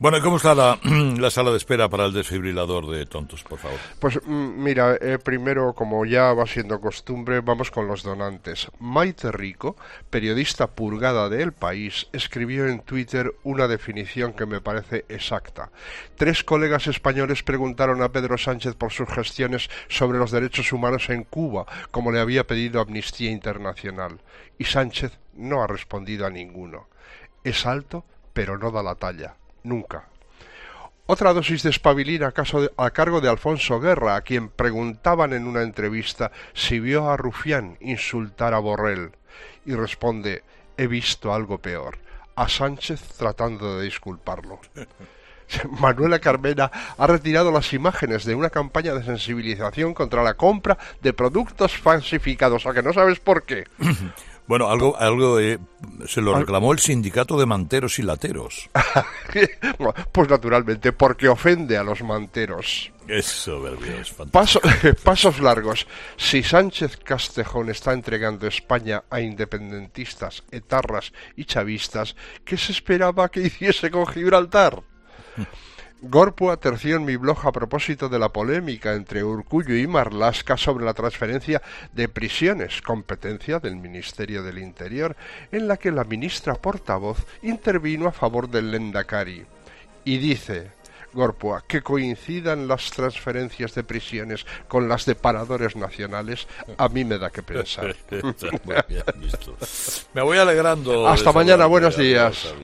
Bueno, ¿y cómo está la sala de espera para el desfibrilador de tontos, por favor? Pues mira, primero, como ya va siendo costumbre, vamos con los donantes. Maite Rico, periodista purgada de El País, escribió en Twitter una definición que me parece exacta. 3 colegas españoles preguntaron a Pedro Sánchez por sus gestiones sobre los derechos humanos en Cuba, como le había pedido Amnistía Internacional. Y Sánchez no ha respondido a ninguno. Es alto, pero no da la talla. Nunca. Otra dosis de espabilina a cargo de Alfonso Guerra, a quien preguntaban en una entrevista si vio a Rufián insultar a Borrell, y responde: he visto algo peor, a Sánchez tratando de disculparlo. Manuela Carmena ha retirado las imágenes de una campaña de sensibilización contra la compra de productos falsificados, ¿a que no sabes por qué? Bueno, algo se lo reclamó el sindicato de manteros y lateros. Pues naturalmente, porque ofende a los manteros. Es soberbio, es fantástico. Pasos largos. Si Sánchez Castejón está entregando España a independentistas, etarras y chavistas, ¿qué se esperaba que hiciese con Gibraltar? Gorpua terció en mi blog a propósito de la polémica entre Urkullu y Marlaska sobre la transferencia de prisiones, competencia del Ministerio del Interior, en la que la ministra portavoz intervino a favor del Lendakari. Y dice Gorpua que coincidan las transferencias de prisiones con las de paradores nacionales, a mí me da que pensar. Me voy alegrando. Hasta mañana, buenos días.